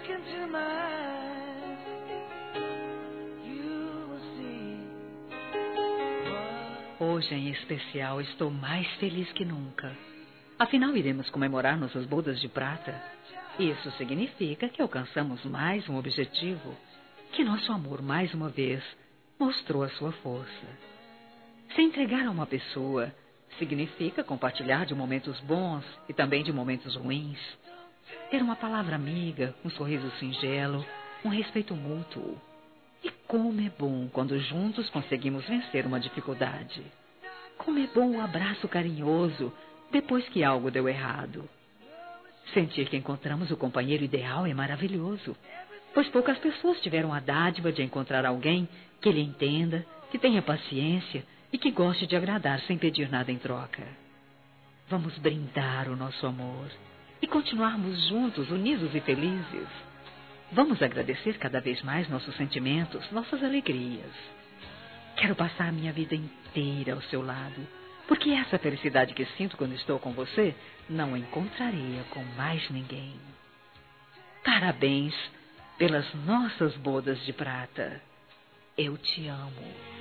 Hoje, em especial, estou mais feliz que nunca. Afinal, iremos comemorar nossas bodas de prata. Isso significa que alcançamos mais um objetivo, que nosso amor, mais uma vez, mostrou a sua força. Se entregar a uma pessoa significa compartilhar de momentos bons e também de momentos ruins. Ter uma palavra amiga, um sorriso singelo, um respeito mútuo. E como é bom quando juntos conseguimos vencer uma dificuldade. Como é bom o abraço carinhoso depois que algo deu errado. Sentir que encontramos o companheiro ideal é maravilhoso, pois poucas pessoas tiveram a dádiva de encontrar alguém que lhe entenda, que tenha paciência e que goste de agradar sem pedir nada em troca. Vamos brindar o nosso amor e continuarmos juntos, unidos e felizes. Vamos agradecer cada vez mais nossos sentimentos, nossas alegrias. Quero passar a minha vida inteira ao seu lado, porque essa felicidade que sinto quando estou com você, não encontraria com mais ninguém. Parabéns pelas nossas bodas de prata. Eu te amo.